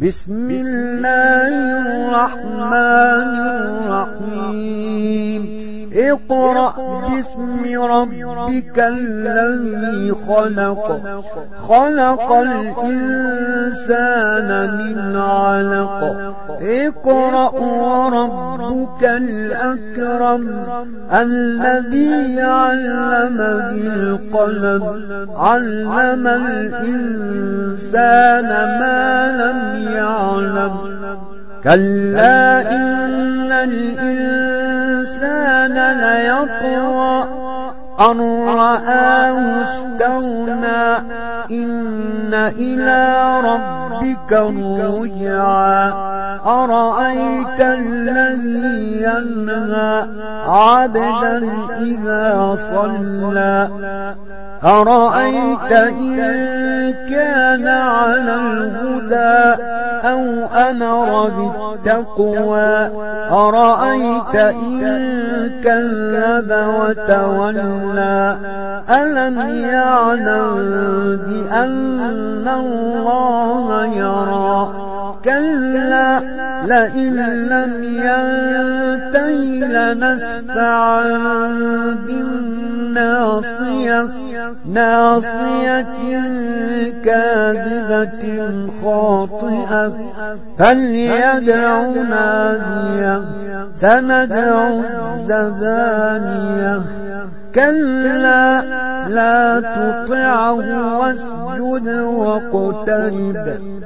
بسم الله الرحمن الرحيم اقرأ باسم ربك الذي خلق خلق الإنسان من علق اقرأ وربك الأكرم الذي علم بالقلم علم الإنسان ما لم يعلم كلا إن الإنسان ليطغى أن رآه استغنى إن إلى ربك الرجعى أرأيت الذي ينهى عبدا إذا صلى أرأيت إن كان على الهدى أو أمر بالتقوى أرأيت إن كذب وتولى ألم يعلم بأن الله يرى كلا لئن لم ينته لنسفعا بالناصية ناصية كاذبة خاطئة فليدع ناديه سندع الزبانية كلا لا تطعه واسجد واقترب